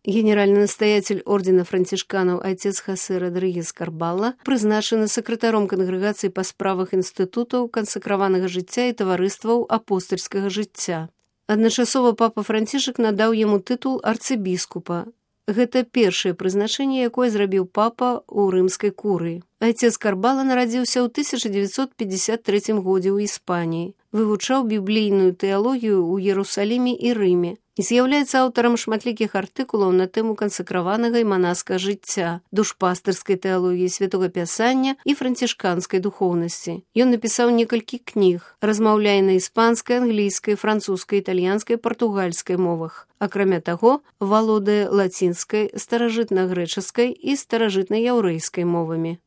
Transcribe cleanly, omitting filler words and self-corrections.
Генеральный настоятель ордена францішканаў отец Хосе Родригес Карбалла прызначаны сакратаром кангрэгацыі па справах інстытутаў кансакраванага жыцця і таварыстваў апостальскага жыцця. Адначасова папа Францішак надаў яму тытул арцыбіскупа. Гэта першае прызначэнне, якое зрабіў папа ў рымскай курыі. Отец Карбалла нарадзіўся ў 1953 годзе ў Іспаніі, вывучаў біблійную тэалогію ў Ерусаліме і Рыме і з'яўляецца аўтарам шматлікіх артыкулаў на тэму кансакраванага і манаскага жыцця, душпастырскай тэалогіі святога пісання і францішканскай духоўнасці. Ён напісаў некалькі кніг, размаўляе на іспанскай, англійскай, французскай, італьянскай, партугальскай мовах. Акрамя таго, валодае лацінскай, старажытна-грэчаскай і старажытна-яўрэйскай мовамі.